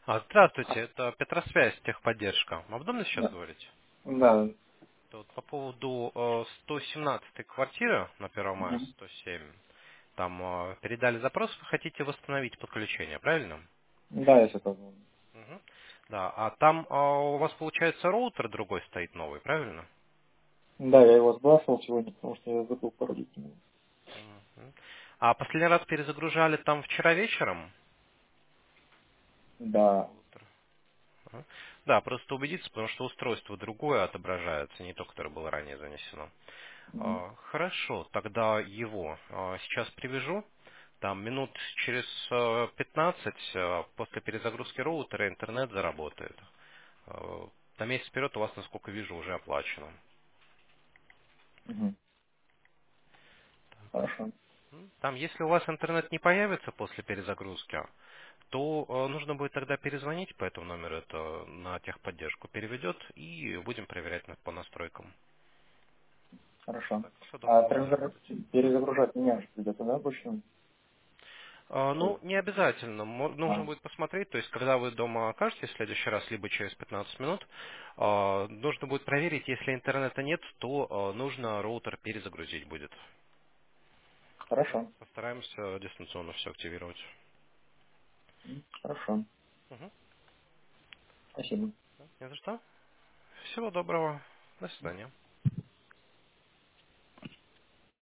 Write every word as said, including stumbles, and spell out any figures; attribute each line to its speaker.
Speaker 1: А, Здравствуйте, это Петросвязь, техподдержка. Вам удобно сейчас
Speaker 2: Да.
Speaker 1: говорить?
Speaker 2: Да.
Speaker 1: Это вот по поводу э, сто семнадцатой квартиры на первое мая
Speaker 2: Мгм.
Speaker 1: сто семь. Там э, передали запрос, вы хотите восстановить подключение, правильно?
Speaker 2: Да, я все понял.
Speaker 1: Мгм. Да, а там э, у вас получается роутер другой стоит новый, правильно?
Speaker 2: Да, я его сбрасывал сегодня, потому что я забыл паролить ему.
Speaker 1: Мгм. А последний раз перезагружали там вчера вечером?
Speaker 2: Да.
Speaker 1: Роутер. Ага. Да, просто убедиться, потому что устройство другое отображается, не то, которое было ранее занесено.
Speaker 2: Мгм.
Speaker 1: А, Хорошо, тогда его а, сейчас привяжу. Там минут через э, пятнадцать э, после перезагрузки роутера интернет заработает. Э, На месяц вперед у вас, насколько вижу, уже оплачено.
Speaker 2: Мгм. Хорошо.
Speaker 1: М, Там, если у вас интернет не появится после перезагрузки, то э, нужно будет тогда перезвонить по этому номеру, это на техподдержку переведет, и будем проверять на- по настройкам.
Speaker 2: Хорошо.
Speaker 1: Так, все
Speaker 2: А
Speaker 1: должно будет
Speaker 2: перезагру-
Speaker 1: работать.
Speaker 2: перезагружать меня же придется, да, больше?
Speaker 1: А,
Speaker 2: Ой.
Speaker 1: Ну, не обязательно. Мо- Нужно
Speaker 2: А,
Speaker 1: будет посмотреть, то есть, когда вы дома окажетесь в следующий раз, либо через пятнадцать минут, а, нужно будет проверить, если интернета нет, то а, нужно роутер перезагрузить будет.
Speaker 2: хорошо.
Speaker 1: Постараемся дистанционно все активировать.
Speaker 2: М, Хорошо.
Speaker 1: Мгм.
Speaker 2: Спасибо.
Speaker 1: Не за что. Всего доброго. До свидания.